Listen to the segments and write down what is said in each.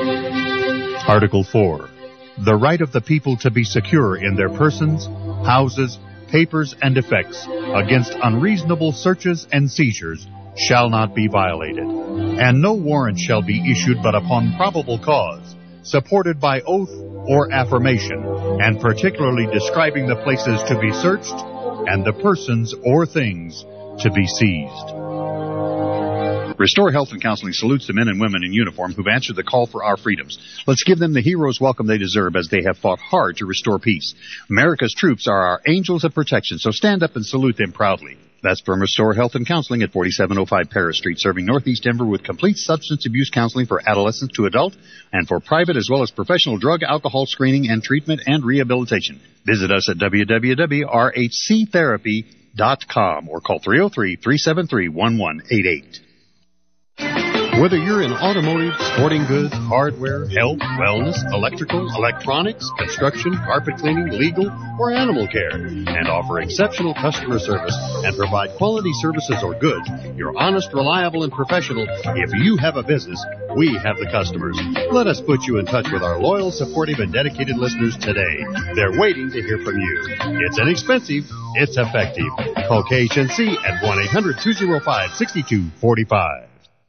Article 4. The right of the people to be secure in their persons, houses, papers, and effects against unreasonable searches and seizures shall not be violated, and no warrant shall be issued but upon probable cause, supported by oath or affirmation, and particularly describing the places to be searched and the persons or things to be seized. Restore Health and Counseling salutes the men and women in uniform who've answered the call for our freedoms. Let's give them the hero's welcome they deserve, as they have fought hard to restore peace. America's troops are our angels of protection, so stand up and salute them proudly. That's from Restore Health and Counseling at 4705 Paris Street, serving Northeast Denver with complete substance abuse counseling for adolescents to adult and for private as well as professional drug, alcohol screening and treatment and rehabilitation. Visit us at www.rhctherapy.com or call 303-373-1188. Whether you're in automotive, sporting goods, hardware, health, wellness, electrical, electronics, construction, carpet cleaning, legal, or animal care, and offer exceptional customer service and provide quality services or goods, you're honest, reliable, and professional. If you have a business, we have the customers. Let us put you in touch with our loyal, supportive, and dedicated listeners today. They're waiting to hear from you. It's inexpensive. It's effective. Call KHNC at 1-800-205-6245.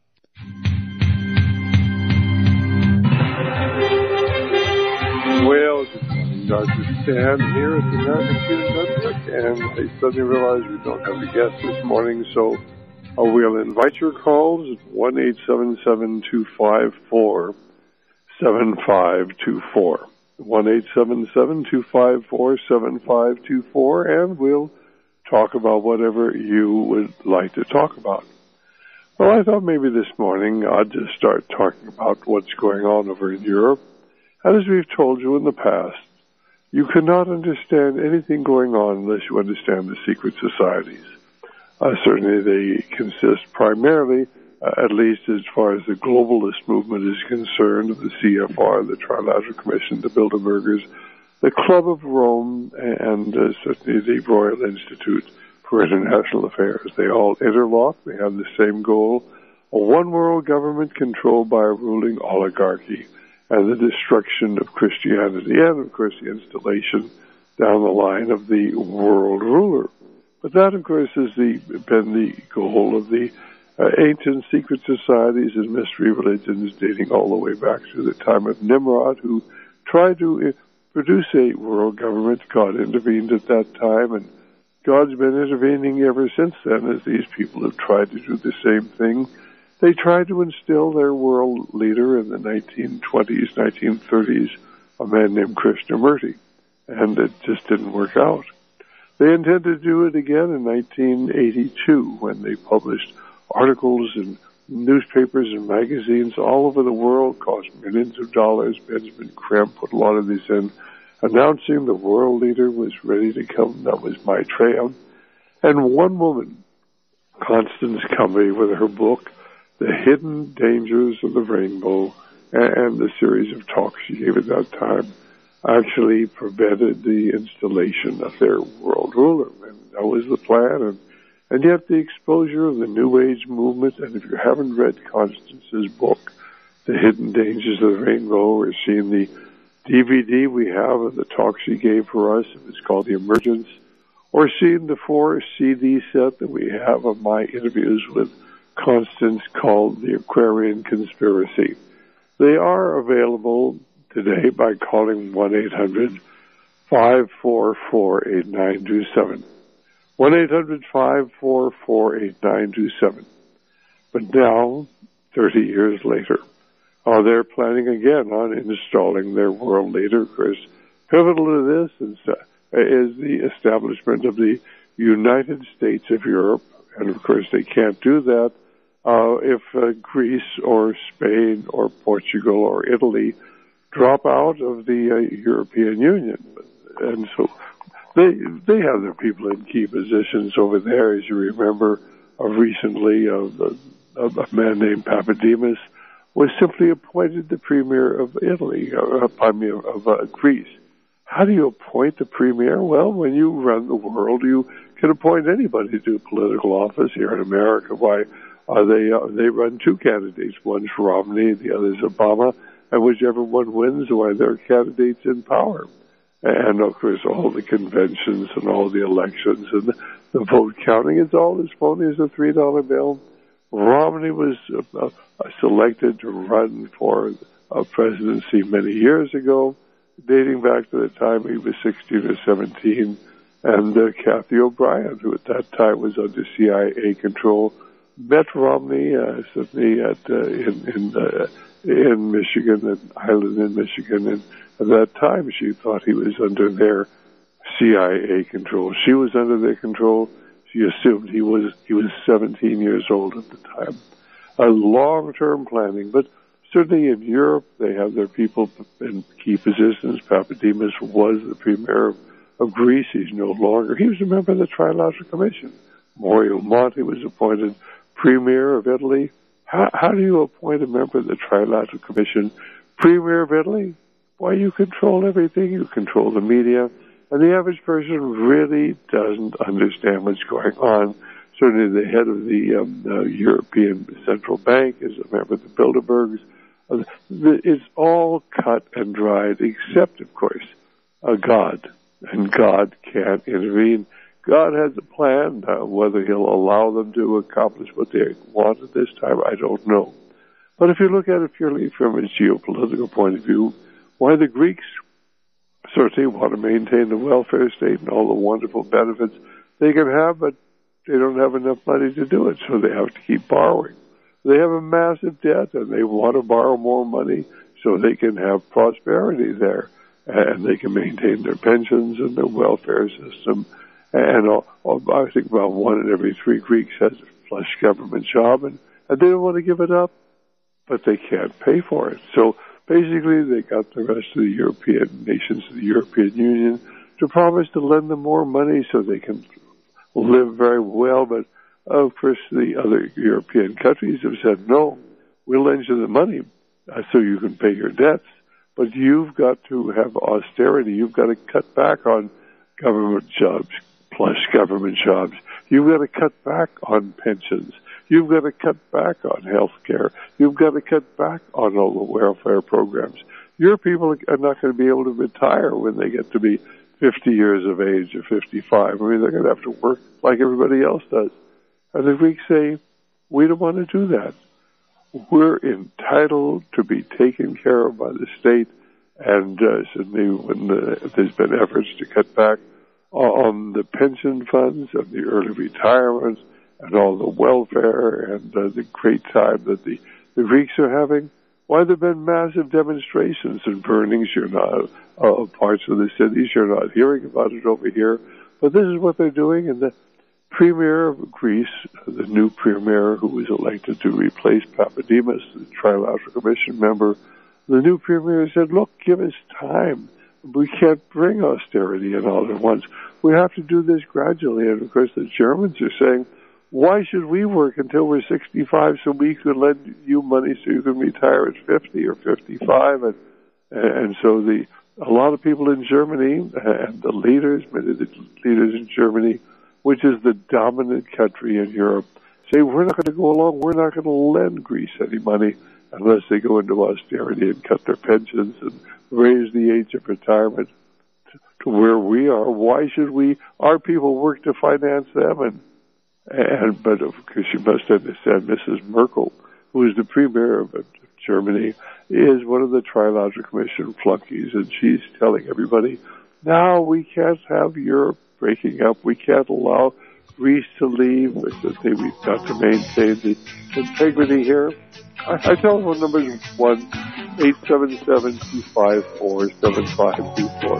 Well, good morning, Dr. Stan here at the American Theater Network, and I suddenly realized we don't have a guest this morning, so we'll invite your calls at 1-877-254-7524, 1-877-254-7524, and we'll talk about whatever you would like to talk about. Well, I thought maybe this morning I'd just start talking about what's going on over in Europe. And as we've told you in the past, you cannot understand anything going on unless you understand the secret societies. Certainly they consist primarily, at least as far as the globalist movement is concerned, of the CFR, the Trilateral Commission, the Bilderbergers, the Club of Rome, and certainly the Royal Institute for International Affairs. They all interlock. They have the same goal, a one-world government controlled by a ruling oligarchy, and the destruction of Christianity, and, of course, the installation down the line of the world ruler. But that, of course, has been the goal of the ancient secret societies and mystery religions dating all the way back to the time of Nimrod, who tried to produce a world government. God intervened at that time, and God's been intervening ever since then as these people have tried to do the same thing. They tried to instill their world leader in the 1920s, 1930s, a man named Krishnamurti, and it just didn't work out. They intended to do it again in 1982 when they published articles in newspapers and magazines all over the world, cost millions of dollars. Benjamin Crump put a lot of these in, announcing the world leader was ready to come. That was Maitreya. And one woman, Constance Cummey, with her book, The Hidden Dangers of the Rainbow, and the series of talks she gave at that time, actually prevented the installation of their world ruler. And that was the plan. And yet the exposure of the New Age movement, and if you haven't read Constance's book, The Hidden Dangers of the Rainbow, or seen the DVD we have of the talk she gave for us, it's called The Emergence, or seen the 4 CD set that we have of my interviews with Constance called The Aquarian Conspiracy. They are available today by calling 1-800-544-8927. 1-800-544-8927. But now, 30 years later, they're planning again on installing their world leader. Of course, pivotal to this is the establishment of the United States of Europe. And of course, they can't do that if Greece or Spain or Portugal or Italy drop out of the European Union. And so they have their people in key positions over there. As you remember, recently, a man named Papademos was simply appointed the premier of Greece. How do you appoint the premier? Well, when you run the world, you can appoint anybody to political office. Here in America, why they run 2 candidates. One's Romney, the other's Obama, and whichever one wins, why, they're candidates in power. And, of course, all the conventions and all the elections and the vote counting, it's all as phony as a $3 bill. Romney was selected to run for a presidency many years ago, dating back to the time he was 16 or 17. And Kathy O'Brien, who at that time was under CIA control, met Romney suddenly in Michigan, an island in Michigan, and at that time she thought he was under their CIA control. She was under their control. She assumed he was 17 years old at the time. A long-term planning, but certainly in Europe they have their people in key positions. Papademos was the premier of Greece. He's no longer. He was a member of the Trilateral Commission. Mario Monti was appointed premier of Italy. How do you appoint a member of the Trilateral Commission premier of Italy? Why, you control everything. You control the media. And the average person really doesn't understand what's going on. Certainly the head of the European Central Bank is a member of the Bilderbergs. It's all cut and dried, except, of course, God. And God can't intervene. God has a plan. Whether he'll allow them to accomplish what they want at this time, I don't know. But if you look at it purely from a geopolitical point of view, why the Greeks certainly want to maintain the welfare state and all the wonderful benefits they can have, but they don't have enough money to do it, so they have to keep borrowing. They have a massive debt, and they want to borrow more money so they can have prosperity there, and they can maintain their pensions and their welfare system. And I think about 1 in every 3 Greeks has a flush government job, and they don't want to give it up, but they can't pay for it. So basically, they got the rest of the European nations, the European Union, to promise to lend them more money so they can live very well. But, of course, the other European countries have said, no, we'll lend you the money so you can pay your debts, but you've got to have austerity. You've got to cut back on government jobs, plus government jobs. You've got to cut back on pensions. You've got to cut back on health care. You've got to cut back on all the welfare programs. Your people are not going to be able to retire when they get to be 50 years of age or 55. I mean, they're going to have to work like everybody else does. And the Greeks say, we don't want to do that. We're entitled to be taken care of by the state. And certainly when there's been efforts to cut back on the pension funds and the early retirement and all the welfare and the great time that the Greeks are having, why there have been massive demonstrations and burnings. You're not parts of the cities. You're not hearing about it over here. But this is what they're doing. And the premier of Greece, the new premier who was elected to replace Papademos, the Trilateral Commission member, the new premier said, look, give us time. We can't bring austerity in all at once. We have to do this gradually. And, of course, the Germans are saying, why should we work until we're 65 so we could lend you money so you can retire at 50 or 55? And so a lot of people in Germany and the leaders, many of the leaders in Germany, which is the dominant country in Europe, say we're not going to go along. We're not going to lend Greece any money unless they go into austerity and cut their pensions and raise the age of retirement to where we are. Why should our people work to finance them? But of course, you must understand, Mrs. Merkel, who is the premier of Germany, is one of the Trilateral Commission flunkies, and she's telling everybody, now we can't have Europe breaking up. We can't allow Greece to leave. We've got to maintain the integrity here. Our telephone number is 1-877-254-7524.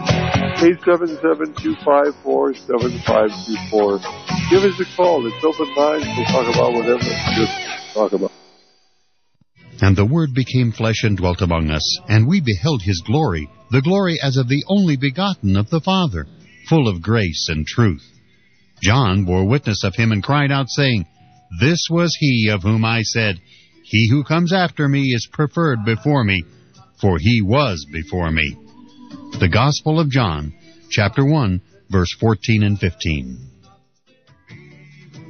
877-254-7524. Give us a call. It's open lines. We'll talk about whatever you talk about. And the Word became flesh and dwelt among us, and we beheld His glory, the glory as of the only begotten of the Father, full of grace and truth. John bore witness of Him and cried out, saying, This was He of whom I said, He who comes after me is preferred before me, for He was before me. The Gospel of John, chapter 1, verse 14 and 15.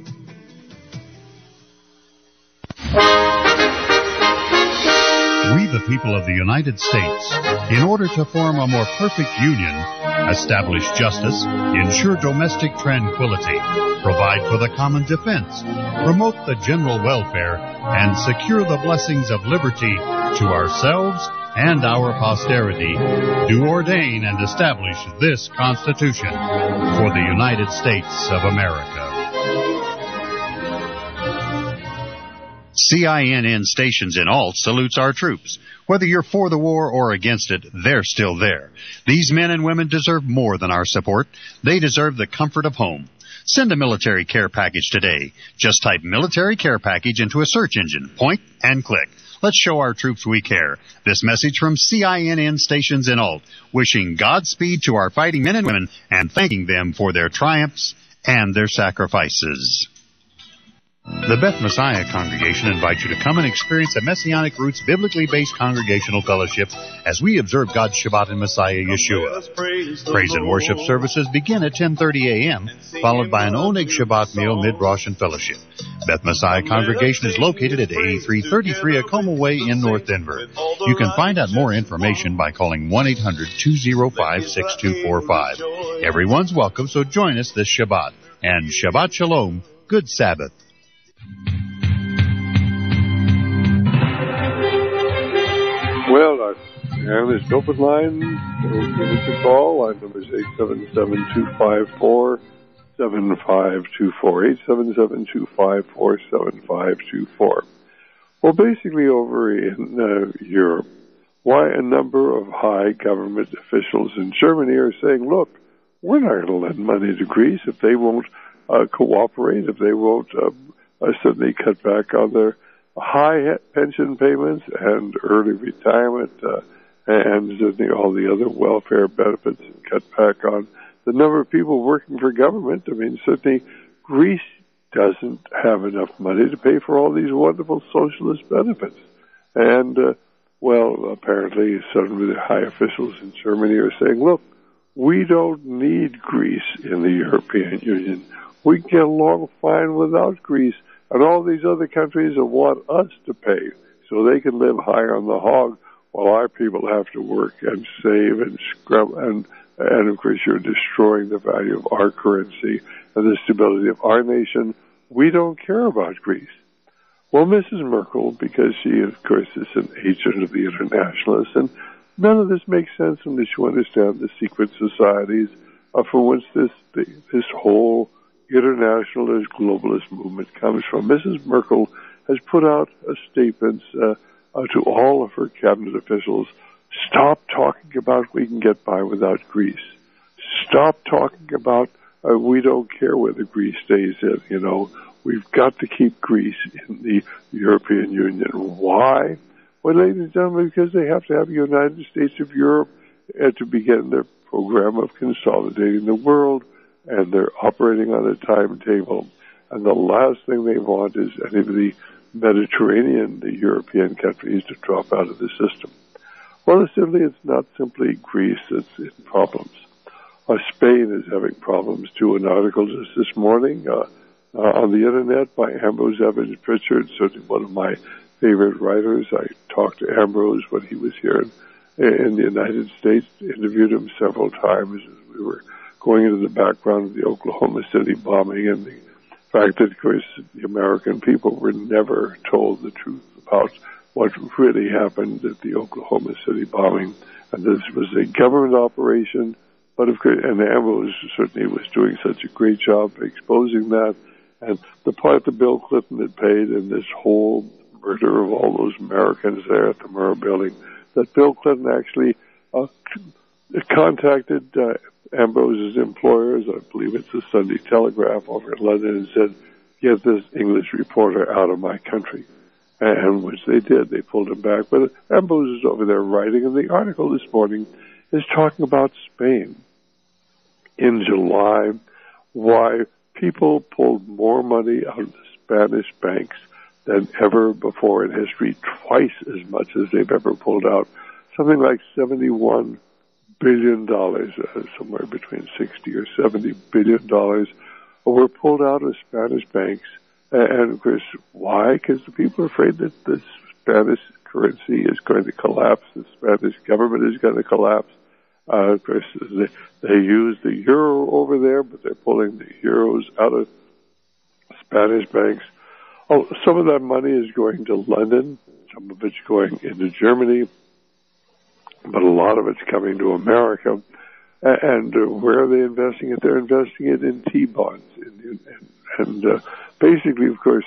We the people of the United States, in order to form a more perfect union, establish justice, ensure domestic tranquility, provide for the common defense, promote the general welfare, and secure the blessings of liberty to ourselves and our posterity, do ordain and establish this Constitution for the United States of America. CINN Stations in Alt salutes our troops. Whether you're for the war or against it, they're still there. These men and women deserve more than our support. They deserve the comfort of home. Send a military care package today. Just type military care package into a search engine, point, and click. Let's show our troops we care. This message from CINN Stations in Alt, wishing Godspeed to our fighting men and women and thanking them for their triumphs and their sacrifices. The Beth Messiah Congregation invites you to come and experience a Messianic Roots biblically based congregational fellowship as we observe God's Shabbat in Messiah Yeshua. Praise and worship services begin at 10:30 a.m., followed by an Oneg Shabbat meal mid-Rosh and fellowship. Beth Messiah Congregation is located at 8333 Acoma Way in North Denver. You can find out more information by calling 1-800-205-6245. Everyone's welcome, so join us this Shabbat. And Shabbat Shalom, good Sabbath. Well, and it's an open line. So give us a call. Line number is 877-254-7524. 877-254-7524. Well, basically over in Europe, why a number of high government officials in Germany are saying, look, we're not going to lend money to Greece if they won't cooperate, if they won't suddenly cut back on their high pension payments and early retirement and certainly all the other welfare benefits, and cut back on the number of people working for government. I mean, certainly Greece doesn't have enough money to pay for all these wonderful socialist benefits. And, well, apparently suddenly the high officials in Germany are saying, look, we don't need Greece in the European Union. We can get along fine without Greece. And all these other countries want us to pay so they can live high on the hog while our people have to work and save and scrub. And of course, you're destroying the value of our currency and the stability of our nation. We don't care about Greece. Well, Mrs. Merkel, because she, of course, is an agent of the internationalists, and none of this makes sense unless you understand the secret societies from which this whole internationalist, globalist movement comes from. Mrs. Merkel has put out a statement to all of her cabinet officials: stop talking about we can get by without Greece. Stop talking about we don't care whether Greece stays in. You know, we've got to keep Greece in the European Union. Why? Well, ladies and gentlemen, because they have to have the United States of Europe to begin their program of consolidating the world, and they're operating on a timetable. And the last thing they want is any of the Mediterranean, the European countries, to drop out of the system. Well, it's not simply Greece that's in problems. Spain is having problems, too. An article just this morning on the Internet by Ambrose Evans Pritchard, certainly one of my favorite writers. I talked to Ambrose when he was here in the United States, interviewed him several times as we were going into the background of the Oklahoma City bombing and the fact that, of course, the American people were never told the truth about what really happened at the Oklahoma City bombing. And this was a government operation, but of course, and Ambrose certainly was doing such a great job exposing that. And the part that Bill Clinton had paid in this whole murder of all those Americans there at the Murrah building, that Bill Clinton actually contacted Ambrose's employers, I believe it's the Sunday Telegraph over in London, and said, get this English reporter out of my country. And which they did. They pulled him back. But Ambrose is over there writing, and the article this morning is talking about Spain. In July, why people pulled more money out of the Spanish banks than ever before in history, twice as much as they've ever pulled out. Something like $71 billion, somewhere between 60 or $70 billion, were pulled out of Spanish banks. And of course, why? Because the people are afraid that the Spanish currency is going to collapse. The Spanish government is going to collapse. Of course, they use the euro over there, but they're pulling the euros out of Spanish banks. Oh, some of that money is going to London. Some of it's going into Germany. But a lot of it's coming to America. And where are they investing it? They're investing it in T-bonds. And basically, of course,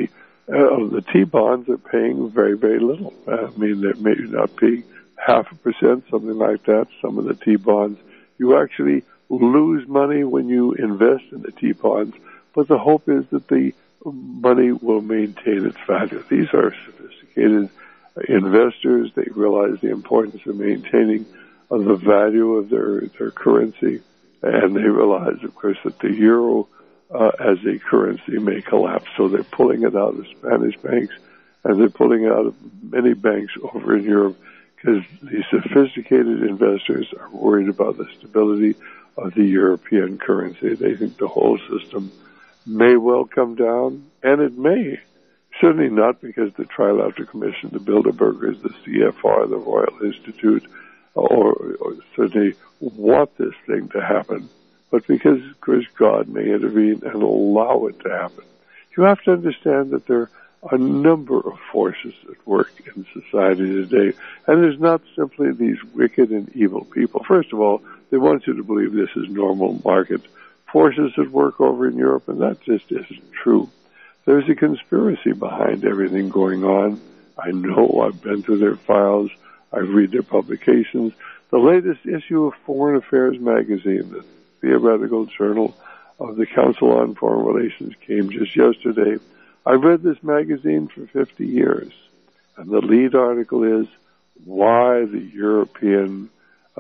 the T-bonds are paying very, very little. I mean, they may not be 0.5%, something like that. Some of the T-bonds, you actually lose money when you invest in the T-bonds, but the hope is that the money will maintain its value. These are sophisticated investors. They realize the importance of maintaining the value of their currency, and they realize, of course, that the euro as a currency may collapse. So they're pulling it out of Spanish banks, and they're pulling it out of many banks over in Europe, because the sophisticated investors are worried about the stability of the European currency. They think the whole system may well come down, and it may. Certainly not because the Trilateral Commission, the Bilderbergers, the CFR, the Royal Institute, or certainly want this thing to happen, but because, of course, God may intervene and allow it to happen. You have to understand that there are a number of forces at work in society today, and there's not simply these wicked and evil people. First of all, they want you to believe this is normal market forces at work over in Europe, and that just isn't true. There's a conspiracy behind everything going on. I know. I've been through their files. I read their publications. The latest issue of Foreign Affairs magazine, the theoretical journal of the Council on Foreign Relations, came just yesterday. I've read this magazine for 50 years, and the lead article is why the European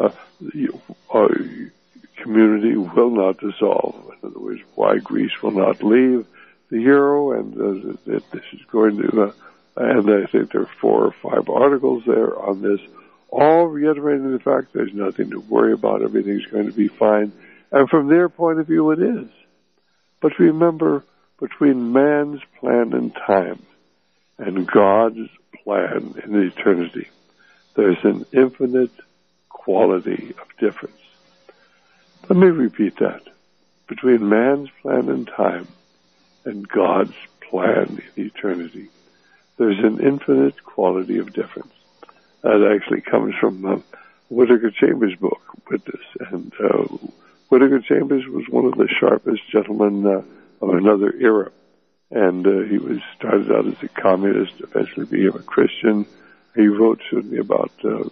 community will not dissolve. In other words, why Greece will not leave the euro, and this is going to, and I think there are 4 or 5 articles there on this, all reiterating the fact there's nothing to worry about, everything's going to be fine. And from their point of view, it is. But remember, between man's plan in time and God's plan in eternity, there's an infinite quality of difference. Let me repeat that. Between man's plan in time and God's plan in eternity, there's an infinite quality of difference. That actually comes from Whittaker Chambers' book, Witness. And Whittaker Chambers was one of the sharpest gentlemen of another era. And he was started out as a communist, eventually became a Christian. He wrote certainly about some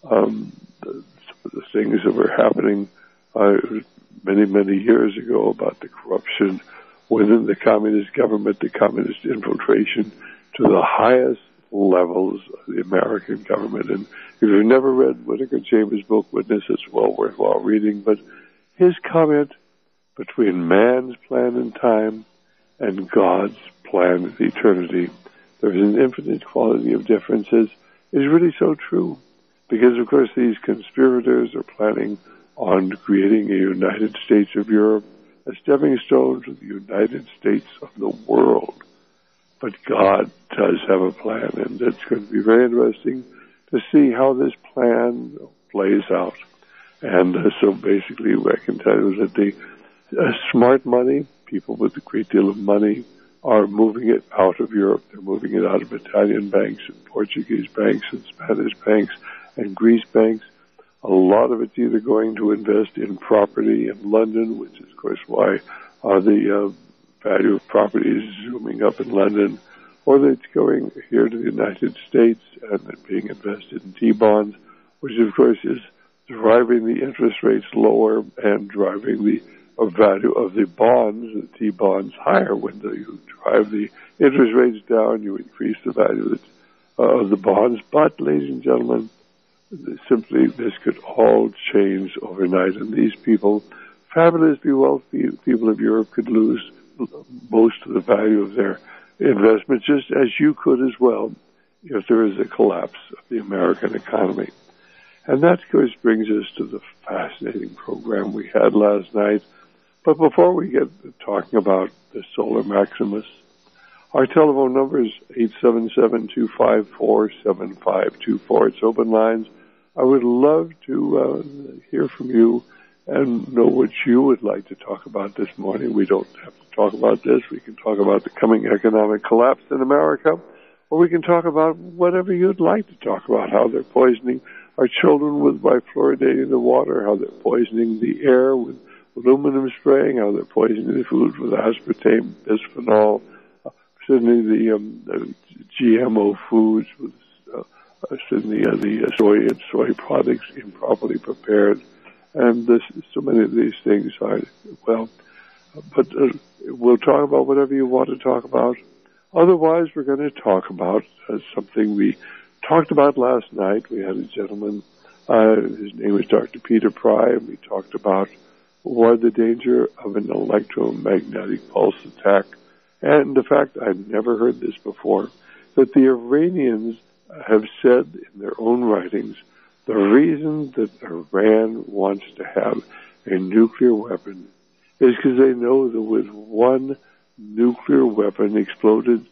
of the things that were happening many, many years ago about the corruption within the communist government, the communist infiltration to the highest levels of the American government. And if you've never read Whittaker Chambers' book, Witness, it's well worthwhile reading. But his comment, between man's plan in time and God's plan in eternity, there's an infinite quality of differences, is really so true. Because, of course, these conspirators are planning on creating a United States of Europe, a stepping stone to the United States of the world. But God does have a plan, and it's going to be very interesting to see how this plan plays out. And so basically what I can tell you is that the smart money, people with a great deal of money, are moving it out of Europe. They're moving it out of Italian banks and Portuguese banks and Spanish banks and Greece banks. A lot of it's either going to invest in property in London, which is, of course, why the value of property is zooming up in London, or it's going here to the United States and being invested in T-bonds, which, of course, is driving the interest rates lower and driving the value of the bonds, the T-bonds, higher. When you drive the interest rates down, you increase the value of the bonds. But, ladies and gentlemen, simply this could all change overnight, and these people, fabulously wealthy people of Europe, could lose most of the value of their investments, just as you could as well if there is a collapse of the American economy. And that, of course, brings us to the fascinating program we had last night. But before we get to talking about the Solar Maximus, Our telephone number is 877-254-7524. It's open lines. I would love to hear from you and know what you would like to talk about this morning. We don't have to talk about this. We can talk about the coming economic collapse in America, or we can talk about whatever you'd like to talk about, how they're poisoning our children by fluoridating the water, how they're poisoning the air with aluminum spraying, how they're poisoning the food with aspartame, bisphenol, certainly the GMO foods with certainly the soy and soy products improperly prepared. And so many of these things are, well, but we'll talk about whatever you want to talk about. Otherwise, we're going to talk about something we talked about last night. We had a gentleman, his name was Dr. Peter Pry, and we talked about what the danger of an electromagnetic pulse attack. And the fact, I'd never heard this before, that the Iranians have said in their own writings the reason that Iran wants to have a nuclear weapon is because they know that with one nuclear weapon exploded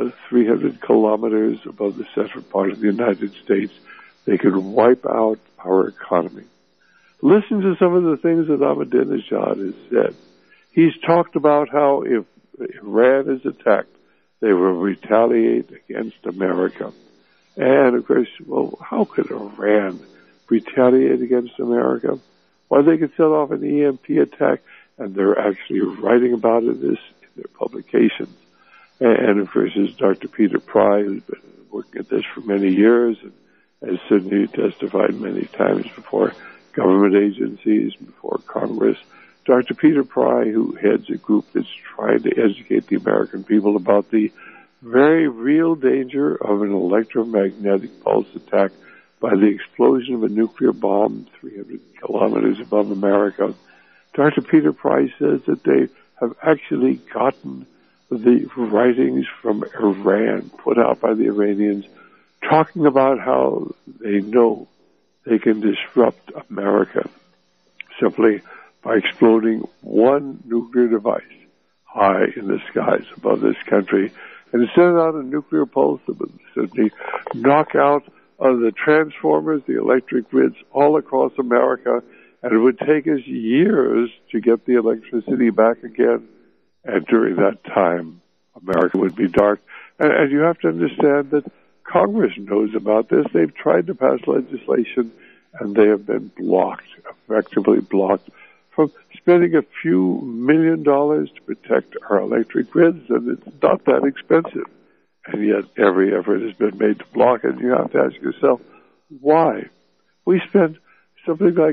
300 kilometers above the central part of the United States, they could wipe out our economy. Listen to some of the things that Ahmadinejad has said. He's talked about how if Iran is attacked, they will retaliate against America. And, of course, well, how could Iran retaliate against America? Well, they could set off an EMP attack, and they're actually writing about it in their publications. And, of course, there's Dr. Peter Pry, who's been working at this for many years and has certainly testified many times before government agencies, before Congress. Dr. Peter Pry, who heads a group that's trying to educate the American people about the very real danger of an electromagnetic pulse attack by the explosion of a nuclear bomb 300 kilometers above America. Dr. Peter Pry says that they have actually gotten the writings from Iran put out by the Iranians talking about how they know they can disrupt America simply by exploding one nuclear device high in the skies above this country and send out a nuclear pulse that would certainly knock out the transformers, the electric grids all across America, and it would take us years to get the electricity back again. And during that time, America would be dark. And you have to understand that Congress knows about this. They've tried to pass legislation, and they have been blocked, effectively blocked, from spending a few $1 million to protect our electric grids, and it's not that expensive. And yet every effort has been made to block it. You have to ask yourself, why? We spend something like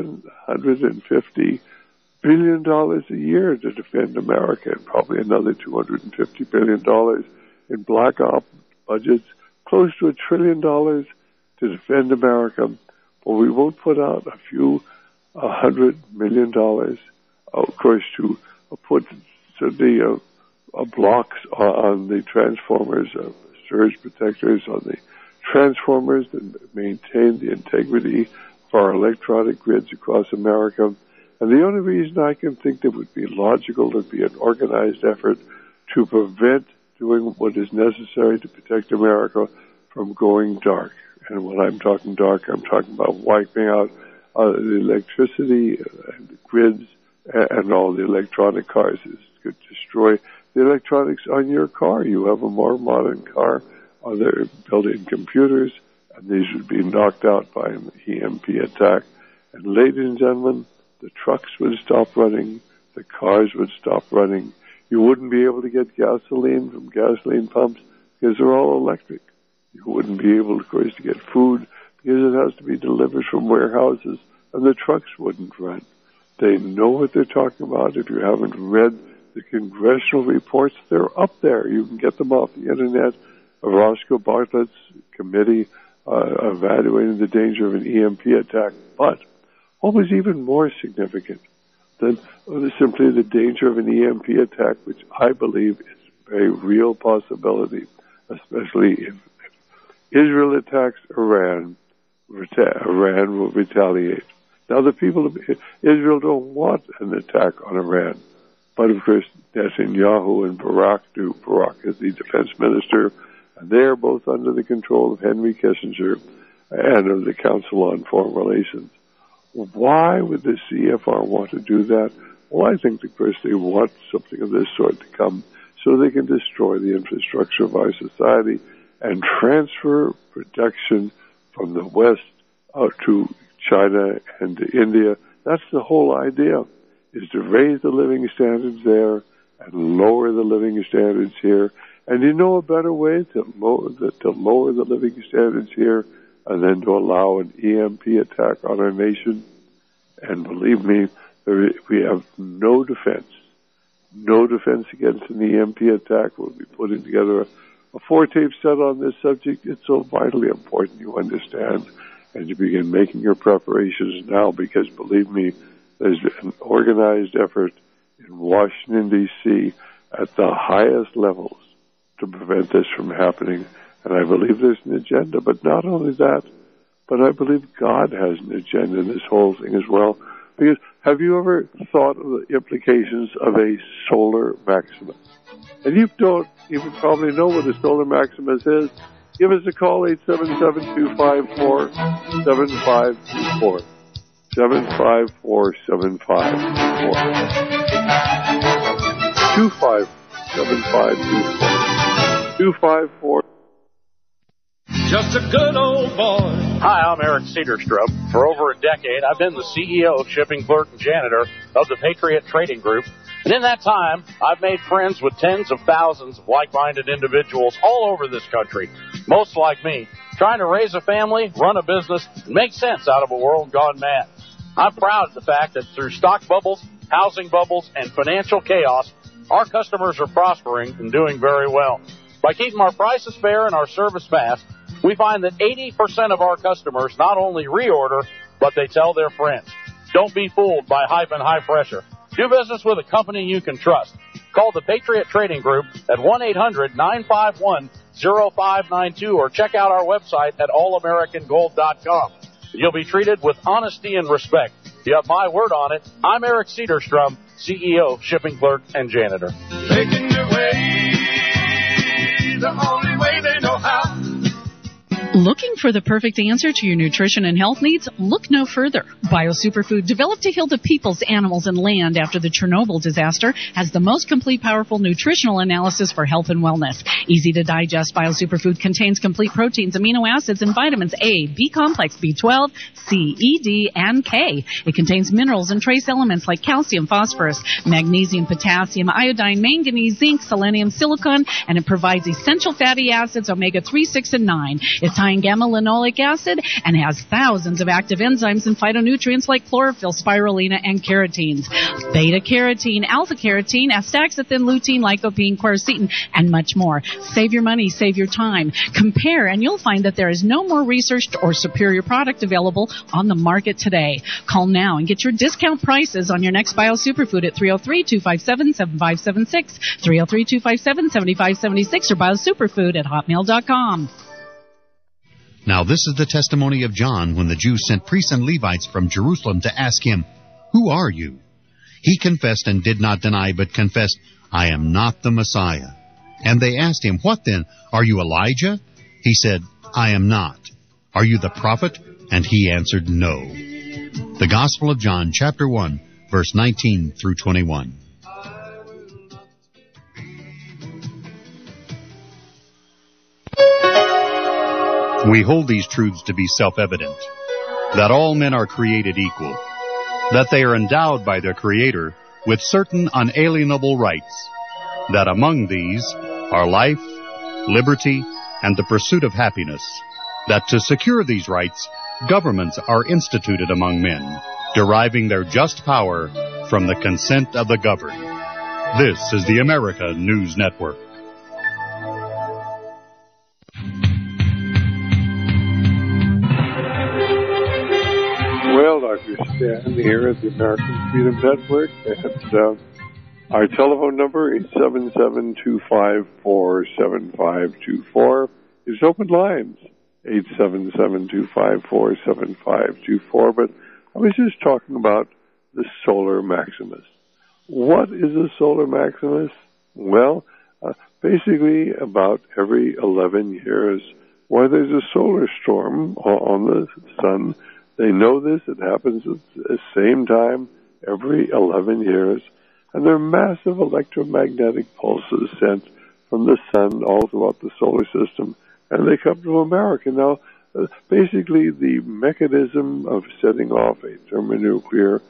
$750 billion a year to defend America, and probably another $250 billion in black op budgets, close to $1 trillion to defend America. But we won't put out a few $100 million, of course, to put the blocks on the transformers, surge protectors on the transformers that maintain the integrity of our electronic grids across America. And the only reason I can think that would be logical to be an organized effort to prevent doing what is necessary to protect America from going dark. And when I'm talking dark, I'm talking about wiping out the electricity and the grids and all the electronic cars. It could destroy the electronics on your car. You have a more modern car, or they're built-in computers, and these would be knocked out by an EMP attack. And ladies and gentlemen, the trucks would stop running, the cars would stop running. You wouldn't be able to get gasoline from gasoline pumps because they're all electric. You wouldn't be able, of course, to get food because it has to be delivered from warehouses, and the trucks wouldn't run. They know what they're talking about. If you haven't read the congressional reports, they're up there. You can get them off the Internet. Roscoe Bartlett's committee evaluating the danger of an EMP attack. But what was even more significant than simply the danger of an EMP attack, which I believe is a very real possibility, especially if Israel attacks Iran, Iran will retaliate. Now, the people of Israel don't want an attack on Iran. But of course, Netanyahu and Barak do. Barak is the defense minister, and they're both under the control of Henry Kissinger and of the Council on Foreign Relations. Why would the CFR want to do that? Well, I think, of course, they want something of this sort to come so they can destroy the infrastructure of our society and transfer production from the West out to China and to India. That's the whole idea, is to raise the living standards there and lower the living standards here. And you know a better way to lower the living standards here and then to allow an EMP attack on our nation? And believe me, we have no defense against an EMP attack. We'll be putting together a 4-tape set on this subject. It's so vitally important you understand and you begin making your preparations now, because believe me, there's an organized effort in Washington, D.C. at the highest levels to prevent this from happening. And I believe there's an agenda. But not only that, but I believe God has an agenda in this whole thing as well. Because have you ever thought of the implications of a solar maximus? And you don't even probably know what a solar maximus is. Give us a call, 877-254-7524. 754-7524. 254. Just a good old boy. Hi, I'm Eric Cedarstrom. For over a decade, I've been the CEO, shipping clerk, and janitor of the Patriot Trading Group. And in that time, I've made friends with tens of thousands of like-minded individuals all over this country, most like me, trying to raise a family, run a business, and make sense out of a world gone mad. I'm proud of the fact that through stock bubbles, housing bubbles, and financial chaos, our customers are prospering and doing very well. By keeping our prices fair and our service fast, we find that 80% of our customers not only reorder, but they tell their friends. Don't be fooled by hype and high pressure. Do business with a company you can trust. Call the Patriot Trading Group at 1-800-951-0592 or check out our website at allamericangold.com. You'll be treated with honesty and respect. You have my word on it. I'm Eric Cedarstrom, CEO, shipping clerk, and janitor. Making your way the only way they know how. Looking for the perfect answer to your nutrition and health needs? Look no further. BioSuperfood, developed to heal the peoples, animals, and land after the Chernobyl disaster, has the most complete, powerful nutritional analysis for health and wellness. Easy to digest, BioSuperfood contains complete proteins, amino acids, and vitamins A, B complex, B12, C, E, D, and K. It contains minerals and trace elements like calcium, phosphorus, magnesium, potassium, iodine, manganese, zinc, selenium, silicon, and it provides essential fatty acids, omega-3, 6, and 9. It's high in gamma-linoleic acid and has thousands of active enzymes and phytonutrients like chlorophyll, spirulina, and carotenes. Beta-carotene, alpha-carotene, astaxanthin, lutein, lycopene, quercetin, and much more. Save your money, save your time. Compare, and you'll find that there is no more researched or superior product available on the market today. Call now and get your discount prices on your next BioSuperfood at 303-257-7576, 303-257-7576, or biosuperfood@hotmail.com. Now this is the testimony of John when the Jews sent priests and Levites from Jerusalem to ask him, "Who are you?" He confessed and did not deny, but confessed, "I am not the Messiah." And they asked him, "What then? Are you Elijah?" He said, "I am not." "Are you the prophet?" And he answered, "No." The Gospel of John, chapter 1, verse 19 through 21. We hold these truths to be self-evident, that all men are created equal, that they are endowed by their Creator with certain unalienable rights, that among these are life, liberty, and the pursuit of happiness, that to secure these rights, governments are instituted among men, deriving their just power from the consent of the governed. This is the America News Network. Well, Dr. Stan here at the American Freedom Network, and our telephone number is 877-254-7524. It's open lines, 877-254-7524. But I was just talking about the solar maximus. What is a solar maximus? Well, basically about every 11 years, where there's a solar storm on the sun. They know this. It happens at the same time every 11 years. And there are massive electromagnetic pulses sent from the sun all throughout the solar system, and they come to America. Now, basically, the mechanism of setting off a thermonuclear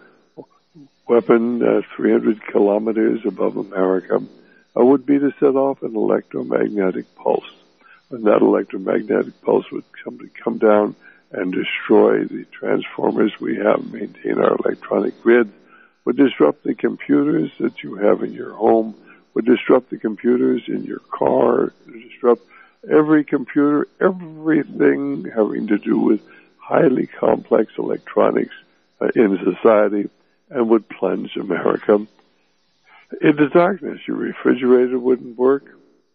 weapon 300 kilometers above America would be to set off an electromagnetic pulse. And that electromagnetic pulse would come down and destroy the transformers we have, maintain our electronic grid, would disrupt the computers that you have in your home, would disrupt the computers in your car, disrupt every computer, everything having to do with highly complex electronics in society, and would plunge America into darkness. Your refrigerator wouldn't work.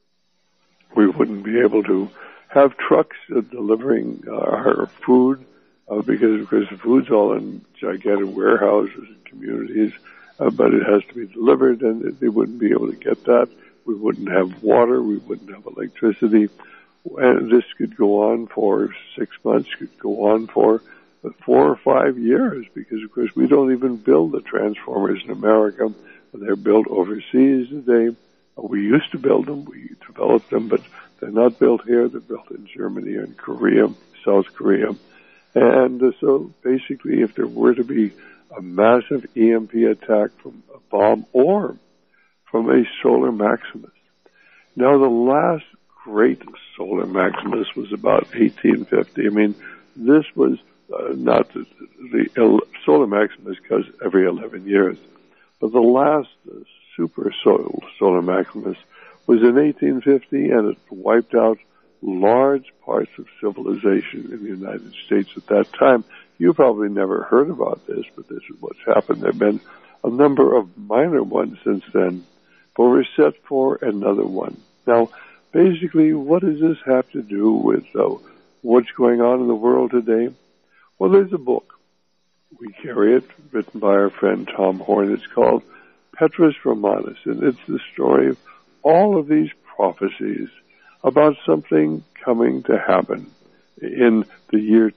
We wouldn't be able to have trucks delivering our food because the food's all in gigantic warehouses and communities, but it has to be delivered, and they wouldn't be able to get that. We wouldn't have water. We wouldn't have electricity. And this could go on for 6 months, could go on for 4 or 5 years, because, of course, we don't even build the transformers in America. They're built overseas today. We used to build them. We developed them, but they're not built here. They're built in Germany and Korea, South Korea. And so basically, if there were to be a massive EMP attack from a bomb or from a solar maximus. Now, the last great solar maximus was about 1850. I mean, this was not the solar maximus goes every 11 years. But the last super solar maximus was in 1850, and it wiped out large parts of civilization in the United States at that time. You probably never heard about this, but this is what's happened. There have been a number of minor ones since then, but we're set for another one. Now, basically, what does this have to do with what's going on in the world today? Well, there's a book. We carry it, written by our friend Tom Horn. It's called Petrus Romanus, and it's the story of all of these prophecies about something coming to happen in the year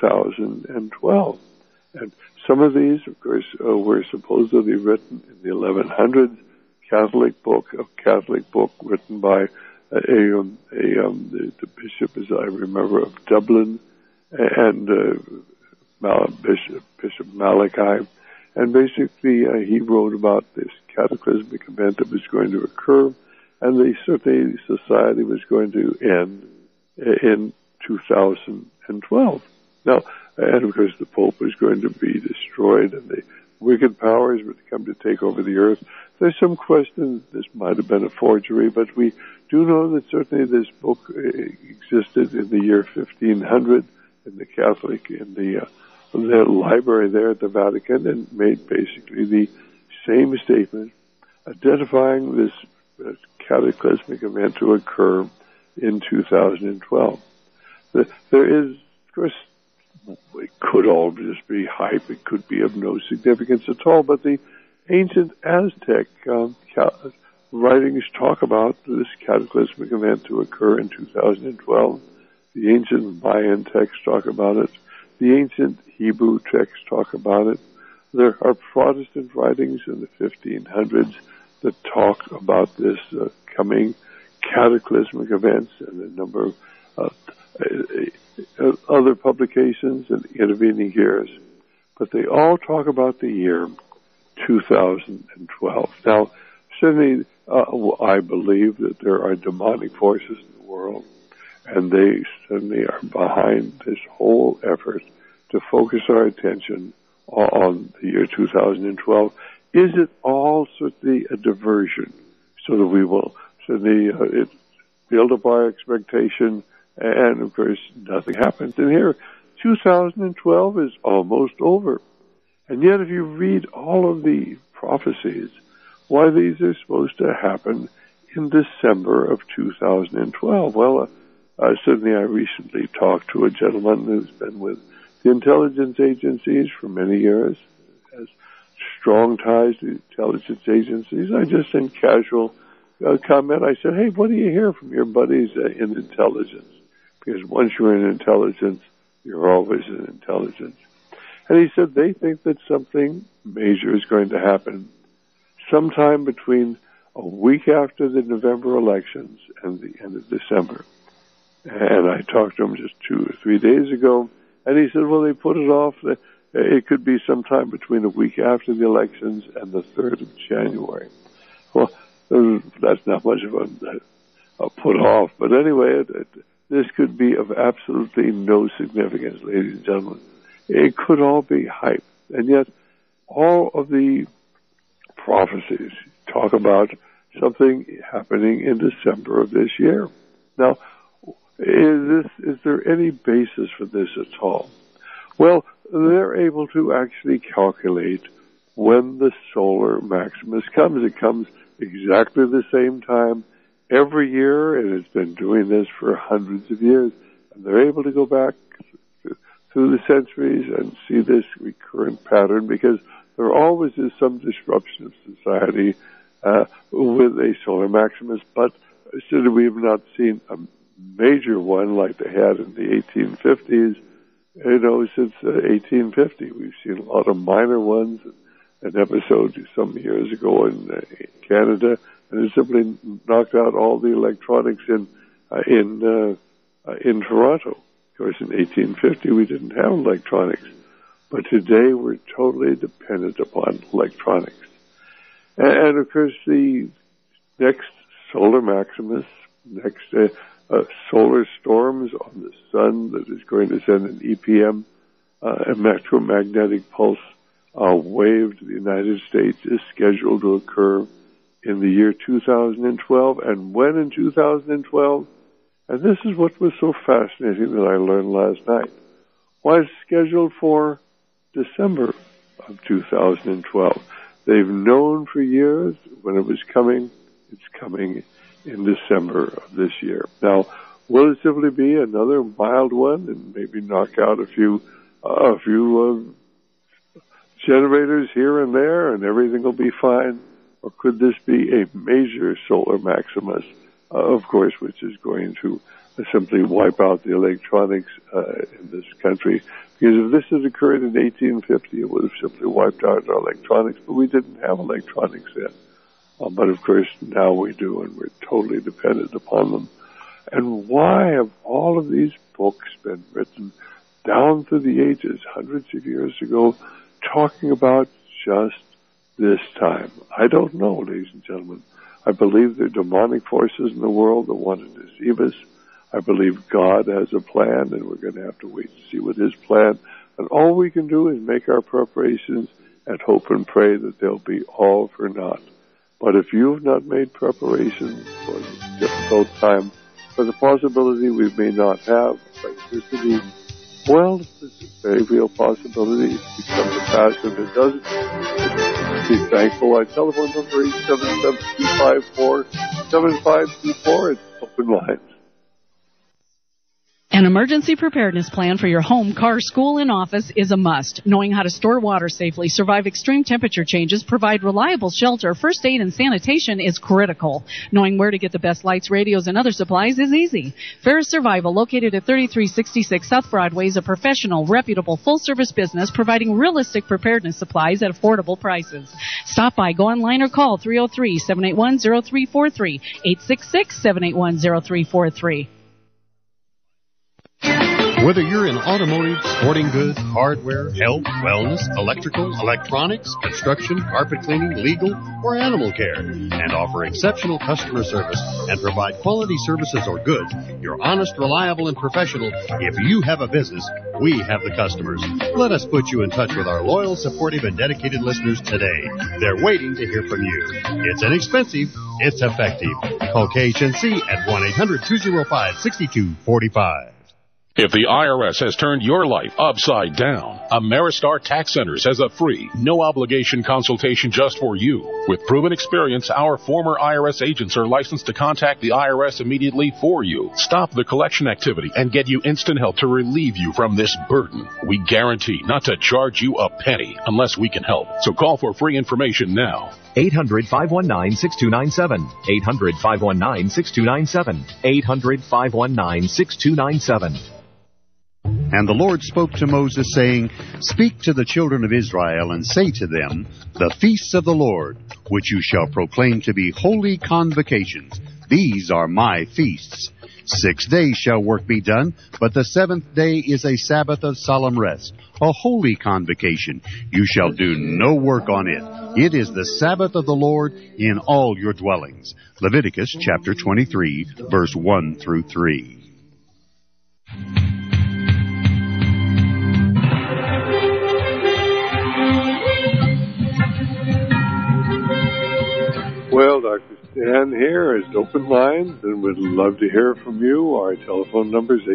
2012. And some of these, of course, were supposedly written in the 1100s, Catholic book written by the bishop, as I remember, of Dublin, and Bishop Malachi. And basically, he wrote about this cataclysmic event that was going to occur, and the society was going to end in 2012. Now, and of course, the Pope was going to be destroyed, and the wicked powers would come to take over the earth. There's some question this might have been a forgery, but we do know that certainly this book existed in the year 1500 in the Catholic, in the library there at the Vatican, and made basically the same statement, identifying this cataclysmic event to occur in 2012. There is, of course, it could all just be hype. It could be of no significance at all, but the ancient Aztec writings talk about this cataclysmic event to occur in 2012. The ancient Mayan texts talk about it. The ancient Hebrew texts talk about it. There are Protestant writings in the 1500s that talk about this coming cataclysmic events, and a number of other publications in the intervening years. But they all talk about the year 2012. Now, certainly, I believe that there are demonic forces in the world, and they certainly are behind this whole effort to focus our attention on the year 2012. Is it all certainly a diversion so that we will certainly build up our expectation, and of course nothing happens? And here, 2012 is almost over. And yet if you read all of the prophecies, why these are supposed to happen in December of 2012. Well, certainly I recently talked to a gentleman who's been with the intelligence agencies for many years, has strong ties to intelligence agencies. I just, in casual comment, I said, hey, what do you hear from your buddies in intelligence? Because once you're in intelligence, you're always in intelligence. And he said they think that something major is going to happen sometime between a week after the November elections and the end of December. And I talked to him just 2 or 3 days ago, and he said, well, they put it off. It could be sometime between a week after the elections and the 3rd of January. Well, that's not much of a put off. But anyway, this could be of absolutely no significance, ladies and gentlemen. It could all be hype. And yet, all of the prophecies talk about something happening in December of this year. Now, is there any basis for this at all? Well, they're able to actually calculate when the solar maximus comes. It comes exactly the same time every year, and it's been doing this for hundreds of years. And they're able to go back through the centuries and see this recurrent pattern, because there always is some disruption of society with a solar maximus, but still we have not seen a major one like they had in the 1850s. Since 1850, we've seen a lot of minor ones. An episode some years ago in Canada, and it simply knocked out all the electronics in Toronto. Of course, in 1850 we didn't have electronics, but today we're totally dependent upon electronics. And of course, the next solar maximus, next solar storms on the sun that is going to send an EPM, a electromagnetic pulse wave to the United States, is scheduled to occur in the year 2012. And when in 2012? And this is what was so fascinating that I learned last night. Why it's scheduled for December of 2012. They've known for years when it was coming. It's coming in December of this year. Now, will it simply be another mild one and maybe knock out a few generators here and there and everything will be fine? Or could this be a major solar maximus, of course, which is going to simply wipe out the electronics in this country? Because if this had occurred in 1850, it would have simply wiped out our electronics, but we didn't have electronics then. But of course, now we do, and we're totally dependent upon them. And why have all of these books been written down through the ages, hundreds of years ago, talking about just this time? I don't know, ladies and gentlemen. I believe there are demonic forces in the world that want to deceive us. I believe God has a plan, and we're going to have to wait to see what His plan. And all we can do is make our preparations and hope and pray that they'll be all for naught. But if you have not made preparations for this difficult time, for the possibility we may not have electricity, well, it's a very real possibility. It becomes a pass. If it doesn't, be thankful. Our telephone number is 877-254-7524. It's open lines. An emergency preparedness plan for your home, car, school, and office is a must. Knowing how to store water safely, survive extreme temperature changes, provide reliable shelter, first aid, and sanitation is critical. Knowing where to get the best lights, radios, and other supplies is easy. Ferris Survival, located at 3366 South Broadway, is a professional, reputable, full-service business providing realistic preparedness supplies at affordable prices. Stop by, go online, or call 303-781-0343, 866-781-0343. Whether you're in automotive, sporting goods, hardware, health, wellness, electrical, electronics, construction, carpet cleaning, legal, or animal care, and offer exceptional customer service and provide quality services or goods, you're honest, reliable, and professional. If you have a business, we have the customers. Let us put you in touch with our loyal, supportive, and dedicated listeners today. They're waiting to hear from you. It's inexpensive. It's effective. Call KHNC at 1-800-205-6245. If the IRS has turned your life upside down, Ameristar Tax Centers has a free, no-obligation consultation just for you. With proven experience, our former IRS agents are licensed to contact the IRS immediately for you, stop the collection activity, and get you instant help to relieve you from this burden. We guarantee not to charge you a penny unless we can help. So call for free information now. 800-519-6297. 800-519-6297. 800-519-6297. And the Lord spoke to Moses, saying, Speak to the children of Israel, and say to them, The feasts of the Lord, which you shall proclaim to be holy convocations, these are my feasts. 6 days shall work be done, but the seventh day is a Sabbath of solemn rest, a holy convocation. You shall do no work on it. It is the Sabbath of the Lord in all your dwellings. Leviticus chapter 23, verse 1 through 3. Well, Dr. Stan here is Open Lines, and we'd love to hear from you. Our telephone number is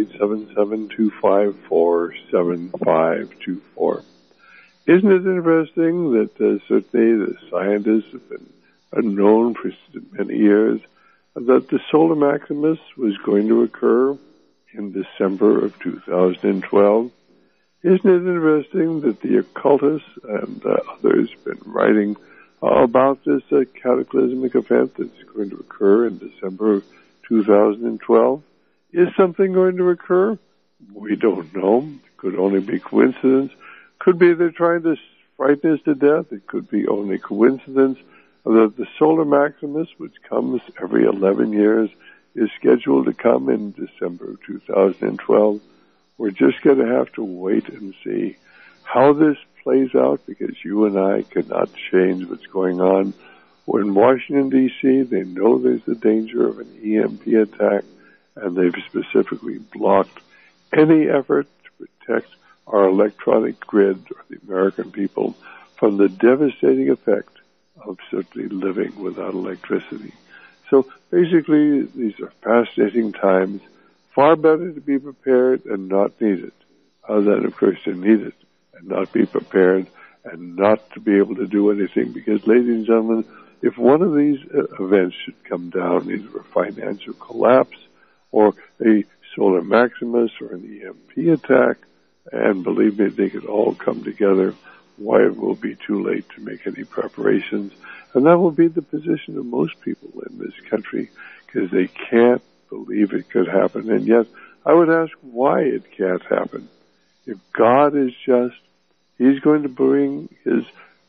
877-254-7524. Isn't it interesting that certainly the scientists have been known for many years that the Solar Maximus was going to occur in December of 2012? Isn't it interesting that the occultists and others have been writing about this cataclysmic event that's going to occur in December of 2012? Is something going to occur? We don't know. It could only be coincidence. Could be they're trying to frighten us to death. It could be only coincidence that the Solar Maximus, which comes every 11 years, is scheduled to come in December of 2012. We're just going to have to wait and see how this plays out, because you and I cannot change what's going on. We're in Washington, D.C. They know there's the danger of an EMP attack, and they've specifically blocked any effort to protect our electronic grid or the American people from the devastating effect of simply living without electricity. So basically, these are fascinating times. Far better to be prepared and not need it than, of course, to need it and not be prepared and not to be able to do anything. Because, ladies and gentlemen, if one of these events should come down, either a financial collapse or a Solar Maximus or an EMP attack, and believe me, they could all come together, why, it will be too late to make any preparations. And that will be the position of most people in this country, because they can't believe it could happen. And yet, I would ask why it can't happen. If God is just, He's going to bring His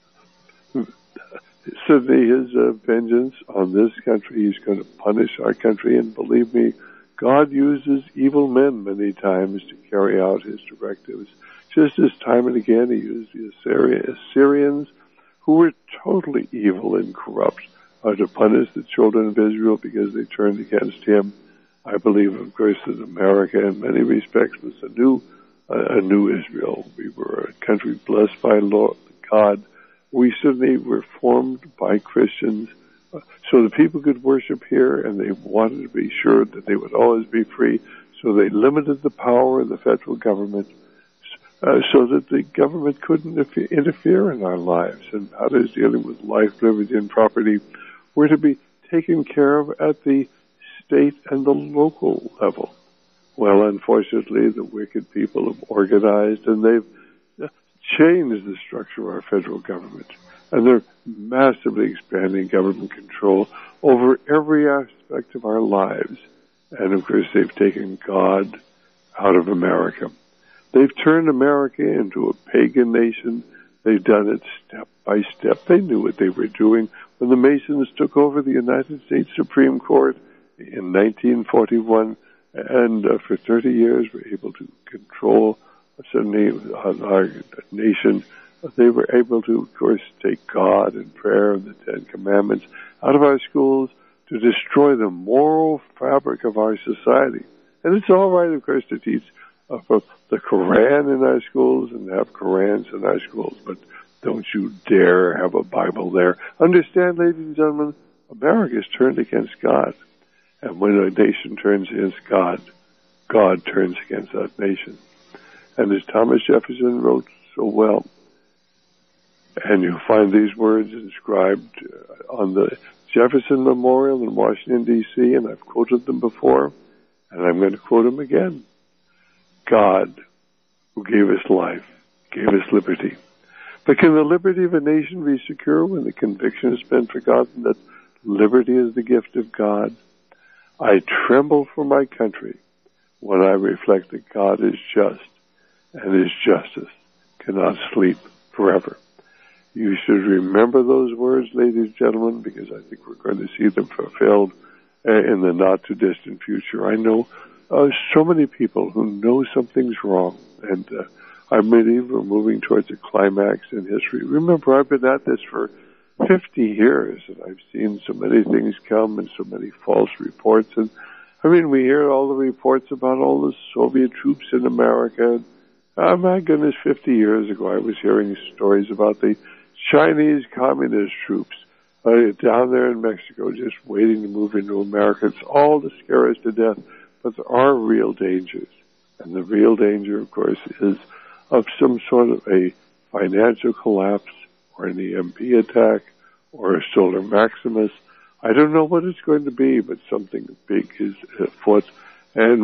vengeance on this country. He's going to punish our country. And believe me, God uses evil men many times to carry out His directives. Just as time and again He used the Assyrians, who were totally evil and corrupt, to punish the children of Israel because they turned against Him. I believe, of course, that America, in many respects, was a new Israel. We were a country blessed by Lord God. We certainly were formed by Christians so the people could worship here, and they wanted to be sure that they would always be free. So they limited the power of the federal government so that the government couldn't interfere in our lives. And matters dealing with life, liberty, and property were to be taken care of at the state and the local level. Well, unfortunately, the wicked people have organized, and they've changed the structure of our federal government. And they're massively expanding government control over every aspect of our lives. And, of course, they've taken God out of America. They've turned America into a pagan nation. They've done it step by step. They knew what they were doing when the Masons took over the United States Supreme Court in 1941, and for 30 years were able to control suddenly our nation. They were able to, of course, take God and prayer and the Ten Commandments out of our schools to destroy the moral fabric of our society. And it's all right, of course, to teach the Quran in our schools and have Qurans in our schools, but don't you dare have a Bible there. Understand, ladies and gentlemen, America is turned against God. And when a nation turns against God, God turns against that nation. And as Thomas Jefferson wrote so well, and you'll find these words inscribed on the Jefferson Memorial in Washington, D.C., and I've quoted them before, and I'm going to quote them again. God, who gave us life, gave us liberty. But can the liberty of a nation be secure when the conviction has been forgotten that liberty is the gift of God? I tremble for my country when I reflect that God is just, and His justice cannot sleep forever. You should remember those words, ladies and gentlemen, because I think we're going to see them fulfilled in the not-too-distant future. I know so many people who know something's wrong, and I believe we're moving towards a climax in history. Remember, I've been at this for 50 years, and I've seen so many things come and so many false reports. And I mean, we hear all the reports about all the Soviet troops in America. Oh, my goodness, 50 years ago, I was hearing stories about the Chinese communist troops down there in Mexico just waiting to move into America. It's all to scare us to death, but there are real dangers. And the real danger, of course, is of some sort of a financial collapse or an EMP attack or a solar maximus. I don't know what it's going to be, but something big is afoot. And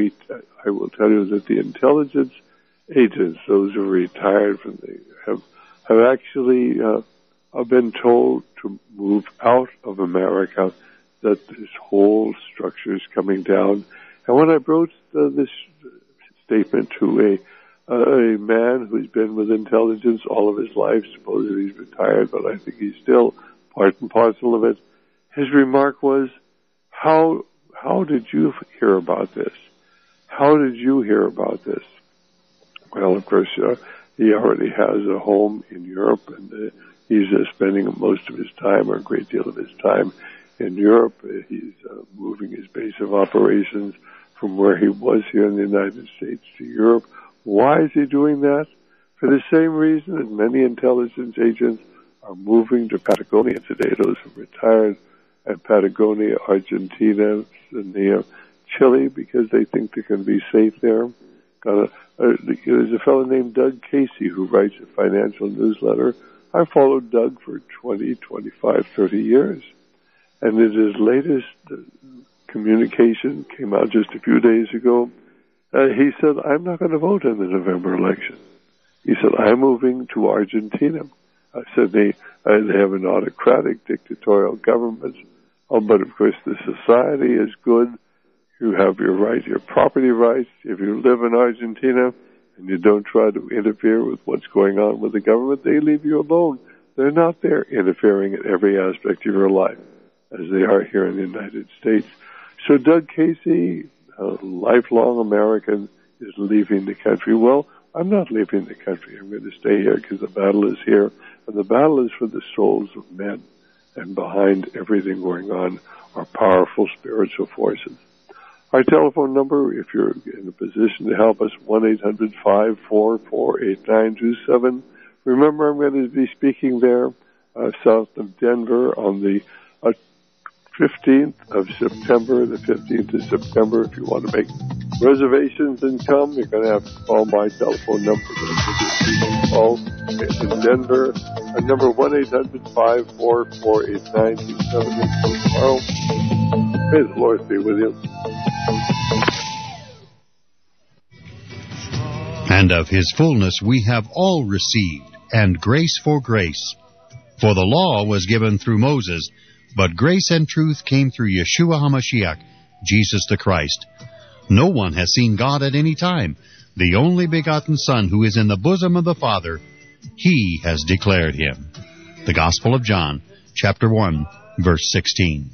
I will tell you that the intelligence agents, those who are retired from have actually been told to move out of America, that this whole structure is coming down. And when I broached this statement to a man who's been with intelligence all of his life, supposedly he's retired, but I think he's still part and parcel of it, his remark was, how did you hear about this? How did you hear about this? Well, of course, he already has a home in Europe, and he's spending most of his time, or a great deal of his time, in Europe. He's moving his base of operations from where he was here in the United States to Europe. Why is he doing that? For the same reason that many intelligence agents are moving to Patagonia today, those who retired at Patagonia, Argentina, and Chile, because they think they can be safe there. There's a fellow named Doug Casey who writes a financial newsletter. I followed Doug for 20, 25, 30 years. And in his latest communication, came out just a few days ago, he said, I'm not going to vote in the November election. He said, I'm moving to Argentina. I said, they have an autocratic, dictatorial government. Oh, but of course the society is good. You have your rights, your property rights. If you live in Argentina and you don't try to interfere with what's going on with the government, they leave you alone. They're not there interfering in every aspect of your life, as they are here in the United States. So Doug Casey, a lifelong American, is leaving the country. Well, I'm not leaving the country. I'm going to stay here because the battle is here. And the battle is for the souls of men. And behind everything going on are powerful spiritual forces. Our telephone number, if you're in a position to help us, 1-800-544-8927. Remember, I'm going to be speaking there south of Denver on the 15th of September, the 15th of September. If you want to make reservations and come, you're going to have to call my telephone number. Call in Denver, number 1-800-544-8927 tomorrow. May the Lord be with you. And of His fullness we have all received, and grace for grace. For the law was given through Moses, but grace and truth came through Yeshua HaMashiach, Jesus the Christ. No one has seen God at any time. The only begotten Son, who is in the bosom of the Father, He has declared Him. The Gospel of John, chapter 1, verse 16.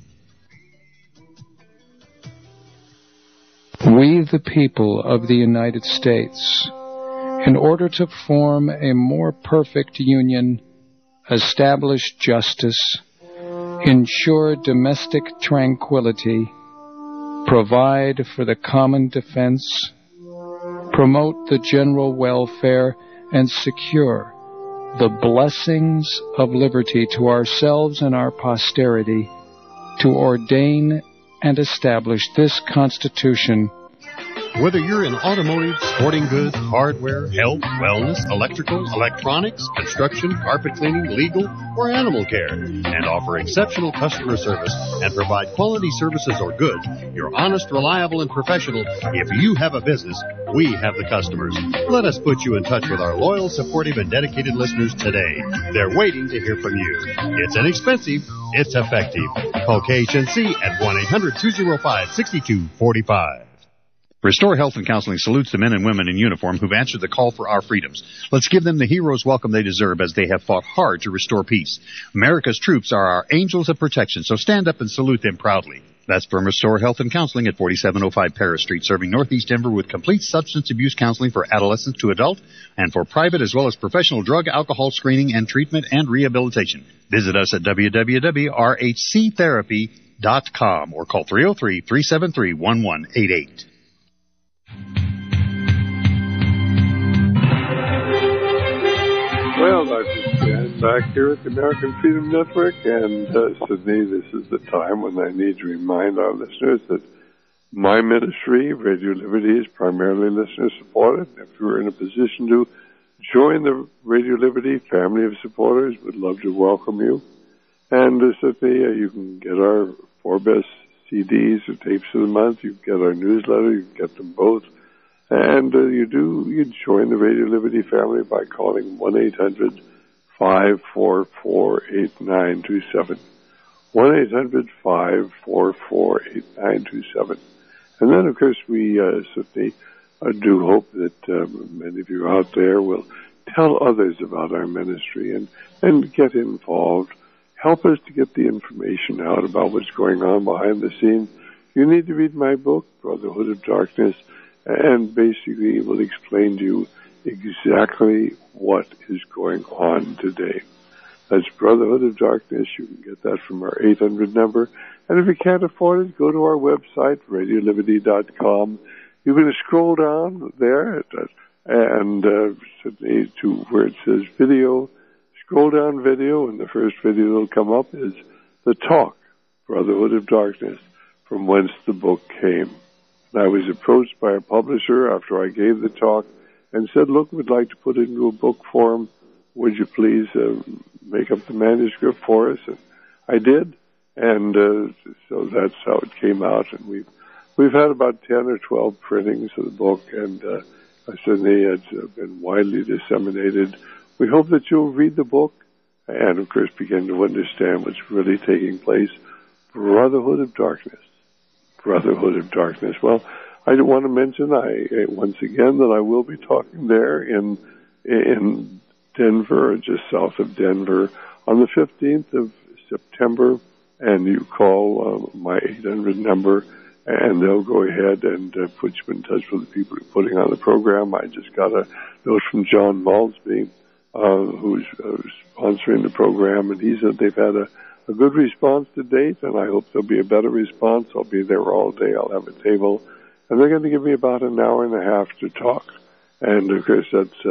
We, the people of the United States, in order to form a more perfect union, establish justice, ensure domestic tranquility, provide for the common defense, promote the general welfare, and secure the blessings of liberty to ourselves and our posterity, to ordain and establish this Constitution Whether you're in automotive, sporting goods, hardware, health, wellness, electrical, electronics, construction, carpet cleaning, legal, or animal care, and offer exceptional customer service and provide quality services or goods, you're honest, reliable, and professional. If you have a business, we have the customers. Let us put you in touch with our loyal, supportive, and dedicated listeners today. They're waiting to hear from you. It's inexpensive. It's effective. Call KHNC at 1-800-205-6245. Restore Health and Counseling salutes the men and women in uniform who've answered the call for our freedoms. Let's give them the hero's welcome they deserve as they have fought hard to restore peace. America's troops are our angels of protection, so stand up and salute them proudly. That's from Restore Health and Counseling at 4705 Paris Street, serving Northeast Denver with complete substance abuse counseling for adolescent to adult and for private as well as professional drug, alcohol screening and treatment and rehabilitation. Visit us at www.rhctherapy.com or call 303-373-1188. Well, Dr. Stan, back here at the American Freedom Network, and Sydney, this is the time when I need to remind our listeners that my ministry, Radio Liberty, is primarily listener-supported. If you're in a position to join the Radio Liberty family of supporters, we'd love to welcome you. And Sydney, you can get our 4 best CDs or tapes of the month. You can get our newsletter. You can get them both. And you join the Radio Liberty family by calling 1-800-544-8927. 1-800-544-8927. And then, of course, we certainly do hope that many of you out there will tell others about our ministry and get involved. Help us to get the information out about what's going on behind the scenes. You need to read my book, Brotherhood of Darkness, and basically it will explain to you exactly what is going on today. That's Brotherhood of Darkness. You can get that from our 800 number. And if you can't afford it, go to our website, radioliberty.com. You're going to scroll down there and to where it says video. Scroll down video, and the first video that will come up is the talk, Brotherhood of Darkness, from whence the book came. And I was approached by a publisher after I gave the talk and said, look, we'd like to put it into a book form. Would you please make up the manuscript for us? And I did, and so that's how it came out. And we've had about 10 or 12 printings of the book, and certainly it's been widely disseminated. We hope that you'll read the book and, of course, begin to understand what's really taking place. Brotherhood of Darkness. Brotherhood of Darkness. Well, I want to mention once again that I will be talking there in Denver, just south of Denver, on the 15th of September, and you call my 800 number, and they'll go ahead and put you in touch with the people who are putting on the program. I just got a note from John Malsby, who's sponsoring the program, and he said they've had a good response to date, and I hope there'll be a better response. I'll be there all day. I'll have a table, and they're going to give me about an hour and a half to talk. And, of course, that's,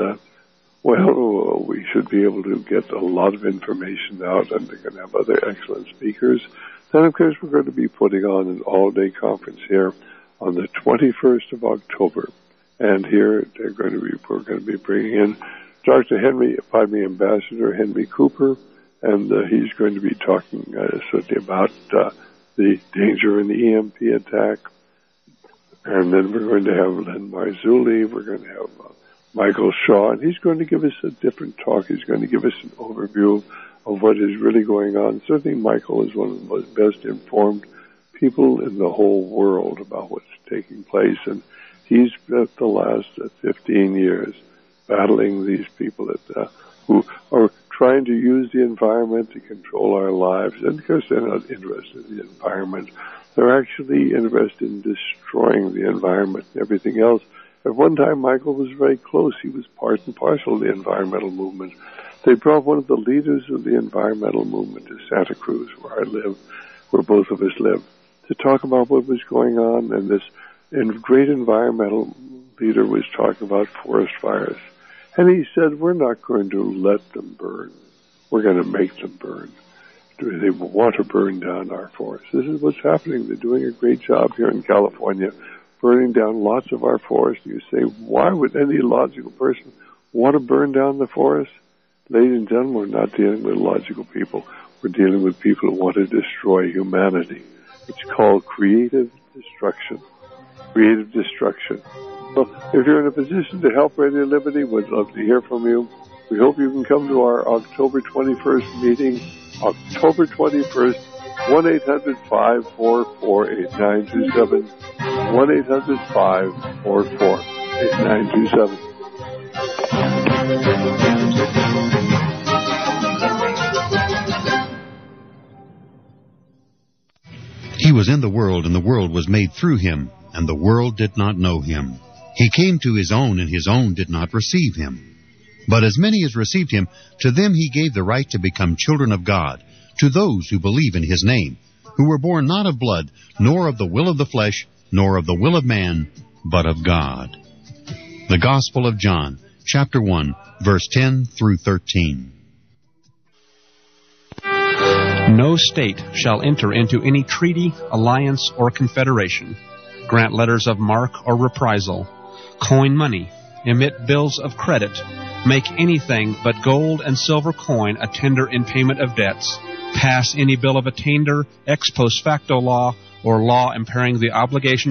we should be able to get a lot of information out, and they're going to have other excellent speakers. Then, of course, we're going to be putting on an all-day conference here on the 21st of October. And here we're going to be bringing in Ambassador Henry Cooper, and he's going to be talking certainly about the danger in the EMP attack. And then we're going to have Len Marzulli. We're going to have Michael Shaw, and he's going to give us a different talk. He's going to give us an overview of what is really going on. Certainly Michael is one of the most best informed people in the whole world about what's taking place, and he's spent the last 15 years battling these people who are trying to use the environment to control our lives. And of course, they're not interested in the environment. They're actually interested in destroying the environment and everything else. At one time, Michael was very close. He was part and parcel of the environmental movement. They brought one of the leaders of the environmental movement to Santa Cruz, where I live, where both of us live, to talk about what was going on. And this great environmental leader was talking about forest fires. And he said, we're not going to let them burn. We're going to make them burn. They want to burn down our forests. This is what's happening. They're doing a great job here in California, burning down lots of our forests. You say, why would any logical person want to burn down the forest? Ladies and gentlemen, we're not dealing with logical people. We're dealing with people who want to destroy humanity. It's called creative destruction. Creative destruction. So if you're in a position to help Radio Liberty, we'd love to hear from you. We hope you can come to our October 21st meeting, October 21st, 1-800-544-8927, 1-800-544-8927. He was in the world, and the world was made through him, and the world did not know him. He came to his own, and his own did not receive him. But as many as received him, to them he gave the right to become children of God, to those who believe in his name, who were born not of blood, nor of the will of the flesh, nor of the will of man, but of God. The Gospel of John, chapter 1, verse 10 through 13. No state shall enter into any treaty, alliance, or confederation, grant letters of marque or reprisal, coin money, emit bills of credit, make anything but gold and silver coin a tender in payment of debts, pass any bill of attainder, ex post facto law, or law impairing the obligation